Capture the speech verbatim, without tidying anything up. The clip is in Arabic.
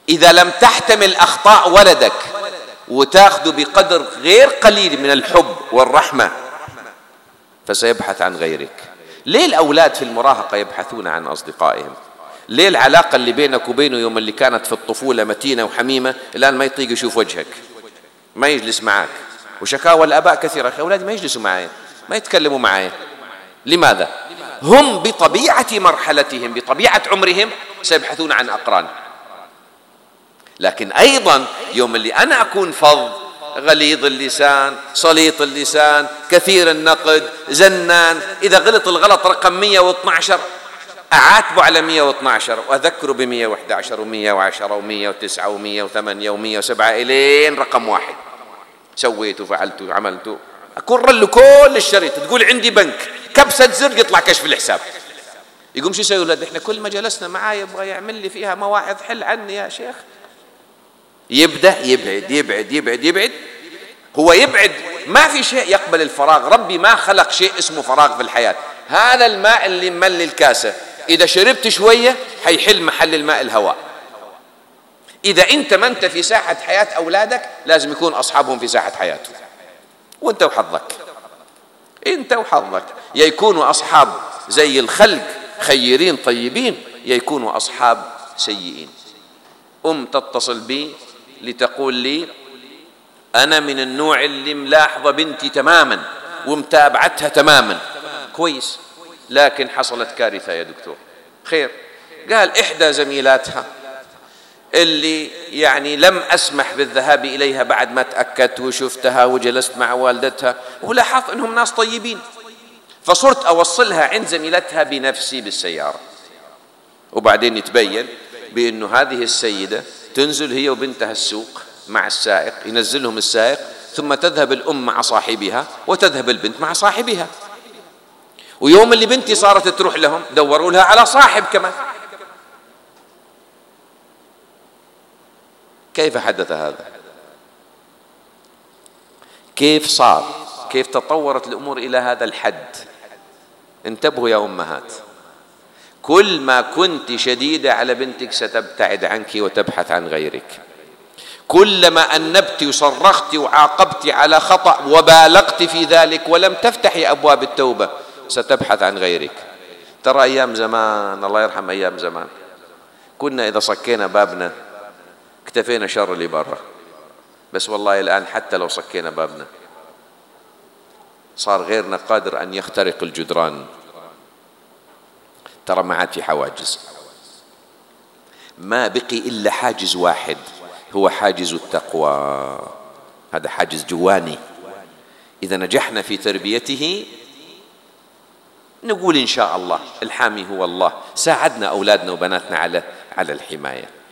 إذا لم تحتمل أخطاء ولدك وتاخذ بقدر غير قليل من الحب والرحمة فسيبحث عن غيرك. ليه الأولاد في المراهقة يبحثون عن أصدقائهم؟ ليه العلاقة اللي بينك وبينه يوم اللي كانت في الطفولة متينة وحميمة الآن ما يطيق يشوف وجهك، ما يجلس معك؟ وشكاوى الآباء كثيرة، أولادي ما يجلسوا معي، ما يتكلموا معي. لماذا؟ هم بطبيعة مرحلتهم، بطبيعة عمرهم سيبحثون عن أقران. لكن أيضا يوم اللي أنا أكون فظ، غليظ اللسان، سليط اللسان، كثير النقد، زنان، إذا غلط الغلط رقم مئة واثني عشر أعاتبه على مئة واثني عشر وأذكره ب مئة وأحد عشر ومئة وعشرة ومئة وتسعة ومئة وثمانية ومئة وسبعة إلين رقم واحد سويته وفعلته وعملته، أكرر له كل الشريط. تقول عندي بنك، كبسة زر يطلع كشف الحساب. يقوم شو يسوي ولد؟ إحنا كل ما جلسنا معاه يبغى يعمل لي فيها مواعظ، حل عني يا شيخ. يبدأ يبعد يبعد يبعد يبعد. هو يبعد، ما في شيء يقبل الفراغ. ربي ما خلق شيء اسمه فراغ في الحياة. هذا الماء اللي مملي الكاسة إذا شربت شوية حيحل محل الماء الهواء. إذا أنت ما أنت في ساحة حياة أولادك لازم يكون أصحابهم في ساحة حياته، وأنت وحظك، أنت وحظك. يا يكونوا أصحاب زي الخلق خيرين طيبين، يا يكونوا أصحاب سيئين. أم تتصل بي لتقول لي أنا من النوع اللي ملاحظة بنتي تماما ومتابعتها تماما كويس، لكن حصلت كارثة يا دكتور. خير؟ قال إحدى زميلاتها اللي يعني لم أسمح بالذهاب إليها بعد ما تأكدت وشفتها وجلست مع والدتها ولاحظت أنهم ناس طيبين، فصرت أوصلها عند زميلتها بنفسي بالسيارة، وبعدين يتبين بأنه هذه السيدة تنزل هي وبنتها السوق مع السائق، ينزلهم السائق، ثم تذهب الأم مع صاحبها وتذهب البنت مع صاحبها. ويوم اللي بنتي صارت تروح لهم دوروا لها على صاحب كمان. كيف حدث هذا؟ كيف صار؟ كيف تطورت الأمور إلى هذا الحد؟ انتبهوا يا أمهات، كل ما كنت شديدة على بنتك ستبتعد عنك وتبحث عن غيرك. كلما أنبت وصرخت وعاقبت على خطأ وبالغت في ذلك ولم تفتحي أبواب التوبة ستبحث عن غيرك. ترى أيام زمان، الله يرحم أيام زمان، كنا إذا صكينا بابنا اكتفينا شر اللي برا. بس والله الآن حتى لو صكينا بابنا صار غيرنا قادر أن يخترق الجدران. ترى ما عاد في حواجز، ما بقي إلا حاجز واحد، هو حاجز التقوى. هذا حاجز جواني، إذا نجحنا في تربيته نقول إن شاء الله الحامي هو الله، ساعدنا أولادنا وبناتنا على على الحماية.